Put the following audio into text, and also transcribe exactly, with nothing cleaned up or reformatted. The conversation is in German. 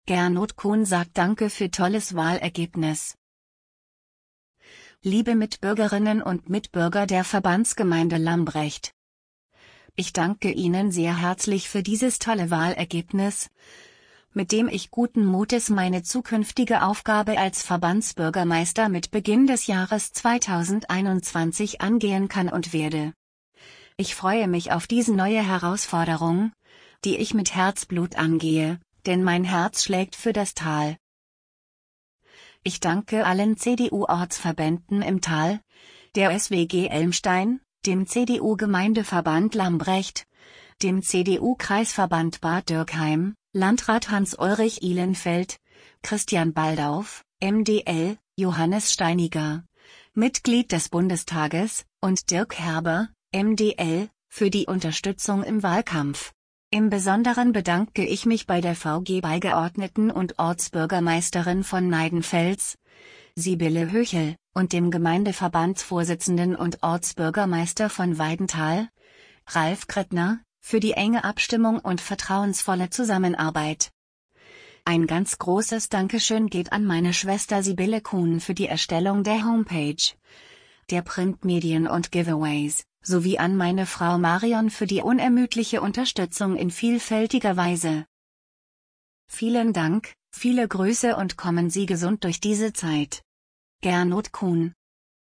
Gernot Kuhn sagt Danke für tolles Wahlergebnis. Liebe Mitbürgerinnen und Mitbürger der Verbandsgemeinde Lambrecht. Ich danke Ihnen sehr herzlich für dieses tolle Wahlergebnis, mit dem ich guten Mutes meine zukünftige Aufgabe als Verbandsbürgermeister mit Beginn des Jahres zweitausendeinundzwanzig angehen kann und werde. Ich freue mich auf diese neue Herausforderung, die ich mit Herzblut angehe, denn mein Herz schlägt für das Tal. Ich danke allen C D U-Ortsverbänden im Tal, der S W G Elmstein, dem C D U-Gemeindeverband Lambrecht, dem C D U-Kreisverband Bad Dürkheim, Landrat Hans-Ulrich Ihlenfeld, Christian Baldauf, M D L, Johannes Steiniger, Mitglied des Bundestages, und Dirk Herber, M D L, für die Unterstützung im Wahlkampf. Im Besonderen bedanke ich mich bei der V G-Beigeordneten und Ortsbürgermeisterin von Neidenfels, Sibylle Höchel, und dem Gemeindeverbandsvorsitzenden und Ortsbürgermeister von Weidenthal, Ralf Krettner, für die enge Abstimmung und vertrauensvolle Zusammenarbeit. Ein ganz großes Dankeschön geht an meine Schwester Sibylle Kuhn für die Erstellung der Homepage, der Printmedien und Giveaways, sowie an meine Frau Marion für die unermüdliche Unterstützung in vielfältiger Weise. Vielen Dank, viele Grüße und kommen Sie gesund durch diese Zeit. Gernot Kuhn.